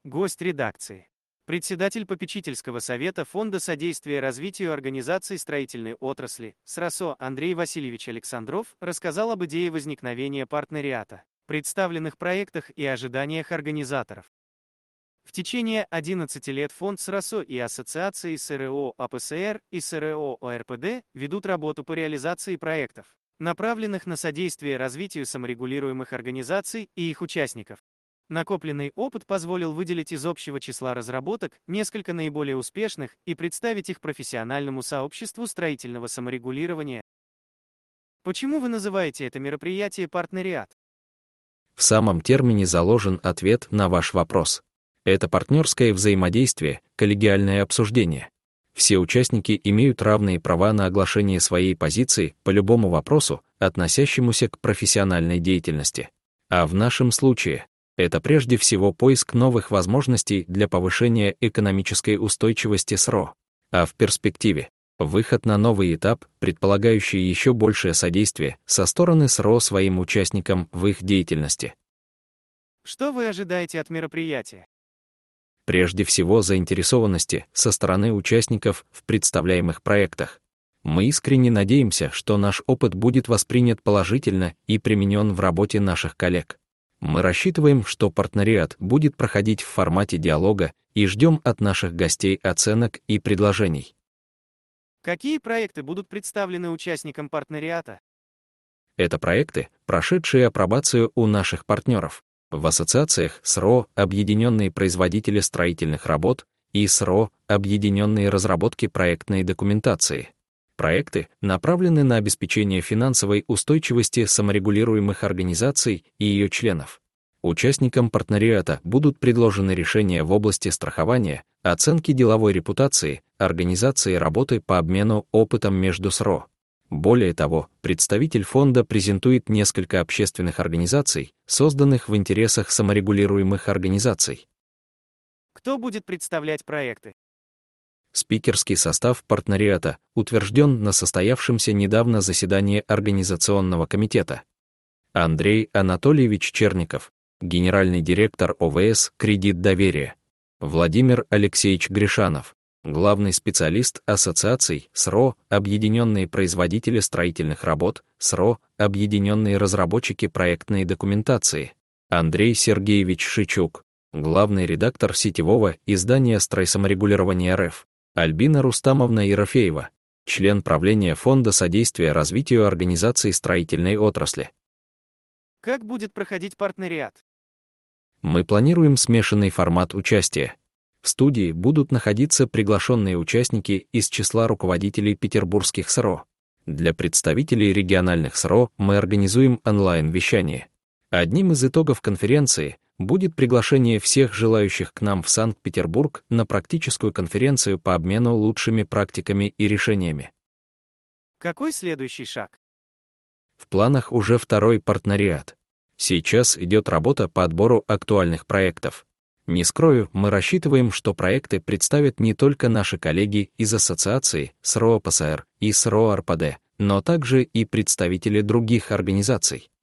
Гость редакции. Председатель попечительского совета Фонда содействия развитию организаций строительной отрасли СРОСО Андрей Васильевич Александров рассказал об идее возникновения партнериата, представленных проектах и ожиданиях организаторов. В течение 11 лет Фонд СРОСО и Ассоциации СРО АПСР и СРО ОРПД ведут работу по реализации проектов, направленных на содействие развитию саморегулируемых организаций и их участников. Накопленный опыт позволил выделить из общего числа разработок несколько наиболее успешных и представить их профессиональному сообществу строительного саморегулирования. Почему вы называете это мероприятие партнериат? В самом термине заложен ответ на ваш вопрос. Это партнерское взаимодействие, коллегиальное обсуждение. Все участники имеют равные права на оглашение своей позиции по любому вопросу, относящемуся к профессиональной деятельности. А в нашем случае это прежде всего поиск новых возможностей для повышения экономической устойчивости СРО, а в перспективе выход на новый этап, предполагающий еще большее содействие со стороны СРО своим участникам в их деятельности. Что вы ожидаете от мероприятия? Прежде всего заинтересованности со стороны участников в представляемых проектах. Мы искренне надеемся, что наш опыт будет воспринят положительно и применен в работе наших коллег. Мы рассчитываем, что партнериат будет проходить в формате диалога и ждем от наших гостей оценок и предложений. Какие проекты будут представлены участникам партнериата? Это проекты, прошедшие апробацию у наших партнеров в ассоциациях СРО «Объединенные производители строительных работ» и СРО «Объединенные разработки проектной документации». Проекты направлены на обеспечение финансовой устойчивости саморегулируемых организаций и ее членов. Участникам партнериата будут предложены решения в области страхования, оценки деловой репутации, организации работы по обмену опытом между СРО. Более того, представитель фонда презентует несколько общественных организаций, созданных в интересах саморегулируемых организаций. Кто будет представлять проекты? Спикерский состав партнериата утвержден на состоявшемся недавно заседании Организационного комитета. Андрей Анатольевич Черников, генеральный директор ОВС «Кредит доверия». Владимир Алексеевич Гришанов, главный специалист ассоциаций СРО «Объединенные производители строительных работ», СРО «Объединенные разработчики проектной документации». Андрей Сергеевич Шичук, главный редактор сетевого издания «Стройсаморегулирование РФ». Альбина Рустамовна Ерофеева, член правления Фонда содействия развитию организаций строительной отрасли. Как будет проходить партнериат? Мы планируем смешанный формат участия. В студии будут находиться приглашенные участники из числа руководителей петербургских СРО. Для представителей региональных СРО мы организуем онлайн-вещание. Одним из итогов конференции будет приглашение всех желающих к нам в Санкт-Петербург на практическую конференцию по обмену лучшими практиками и решениями. Какой следующий шаг? В планах уже второй партнериат. Сейчас идет работа по отбору актуальных проектов. Не скрою, мы рассчитываем, что проекты представят не только наши коллеги из ассоциации СРО АПСР и СРО ОРПД, но также и представители других организаций.